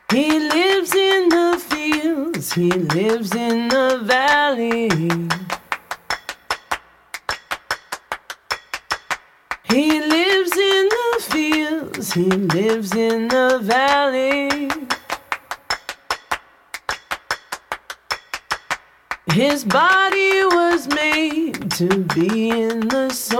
He lives in the fields, he lives in the valley. He lives in the fields, he lives in the valley. His body was made to be in the soil.